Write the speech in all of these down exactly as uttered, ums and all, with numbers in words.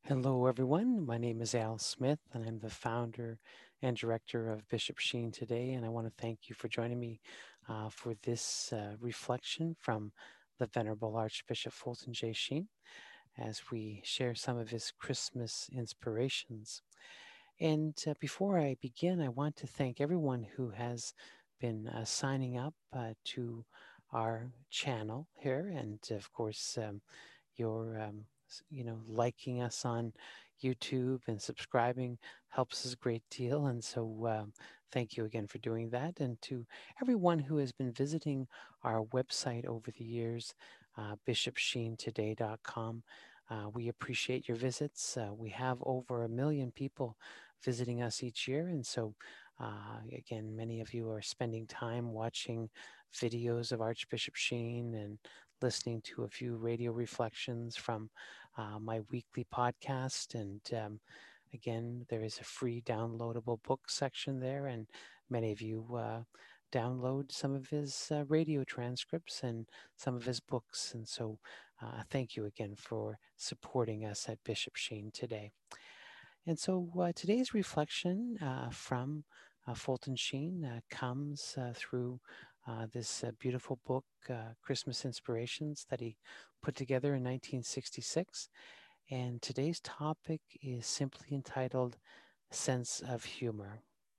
Hello, everyone. My name is Al Smith, and I'm the founder and director of Bishop Sheen today. And I want to thank you for joining me uh, for this uh, reflection from the Venerable Archbishop Fulton J. Sheen as we share some of his Christmas inspirations. And uh, before I begin, I want to thank everyone who has been uh, signing up uh, to our channel here, and of course, um, your um, you know liking us on YouTube and subscribing helps us a great deal. And so, um, thank you again for doing that. And to everyone who has been visiting our website over the years, uh, bishop sheen today dot com. Uh, we appreciate your visits. Uh, we have over a million people visiting us each year. And so, uh, again, many of you are spending time watching videos of Archbishop Sheen and listening to a few radio reflections from uh, my weekly podcast. And um, again, there is a free downloadable book section there. And many of you uh, download some of his uh, radio transcripts and some of his books. And so, uh, thank you again for supporting us at Bishop Sheen today. And so uh, today's reflection uh, from uh, Fulton Sheen uh, comes uh, through uh, this uh, beautiful book, uh, Christmas Inspirations, that he put together in nineteen sixty-six. And today's topic is simply entitled Sense of Humor.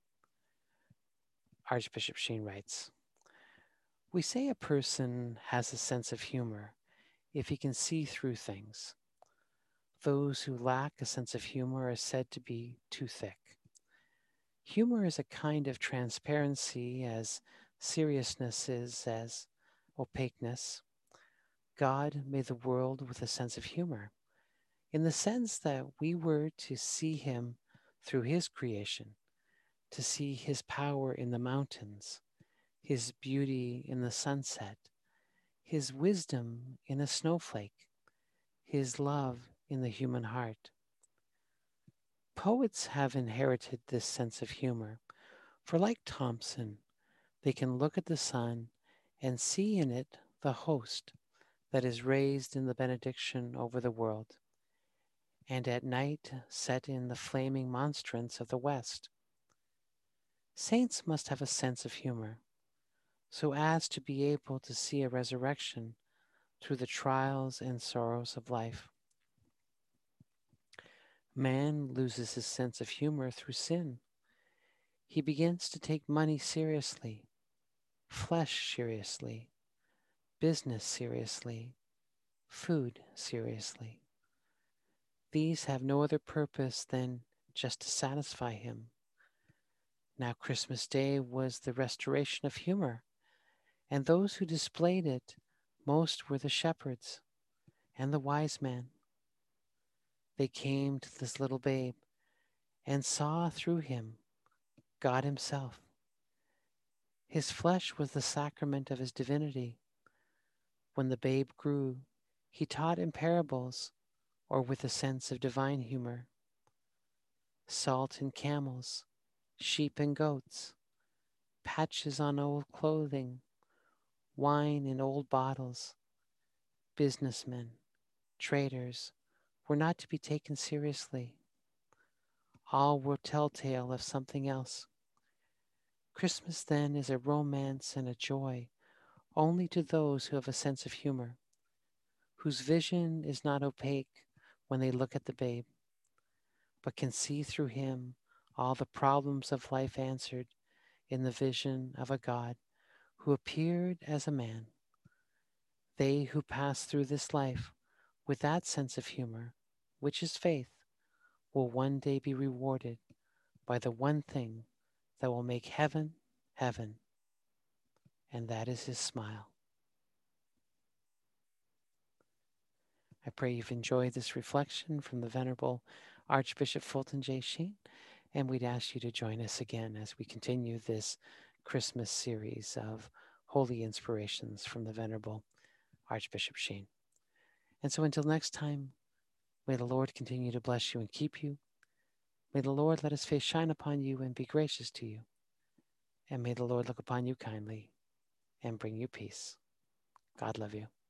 Archbishop Sheen writes, "We say a person has a sense of humor if he can see through things. Those who lack a sense of humor are said to be too thick. Humor is a kind of transparency as seriousness is as opaqueness. God made the world with a sense of humor, in the sense that we were to see him through his creation, to see his power in the mountains, his beauty in the sunset, his wisdom in a snowflake, his love in the human heart. Poets have inherited this sense of humor, for like Thompson, they can look at the sun and see in it the host that is raised in the benediction over the world, and at night set in the flaming monstrance of the west. Saints must have a sense of humor, so as to be able to see a resurrection through the trials and sorrows of life. Man loses his sense of humor through sin. He begins to take money seriously, flesh seriously, business seriously, food seriously. These have no other purpose than just to satisfy him. Now, Christmas Day was the restoration of humor, and those who displayed it most were the shepherds and the wise men. They came to this little babe and saw through him God himself. His flesh was the sacrament of his divinity. When the babe grew, he taught in parables or with a sense of divine humor. Salt in camels, sheep and goats, patches on old clothing, wine in old bottles, businessmen, traders were not to be taken seriously. All were telltale of something else. Christmas then is a romance and a joy only to those who have a sense of humor, whose vision is not opaque when they look at the babe, but can see through him all the problems of life answered in the vision of a God who appeared as a man. They who pass through this life with that sense of humor, which is faith, will one day be rewarded by the one thing that will make heaven heaven, and that is his smile. I pray you've enjoyed this reflection from the Venerable Archbishop Fulton J. Sheen, and we'd ask you to join us again as we continue this Christmas series of holy inspirations from the Venerable Archbishop Sheen. And so until next time, may the Lord continue to bless you and keep you. May the Lord let his face shine upon you and be gracious to you. And may the Lord look upon you kindly and bring you peace. God love you.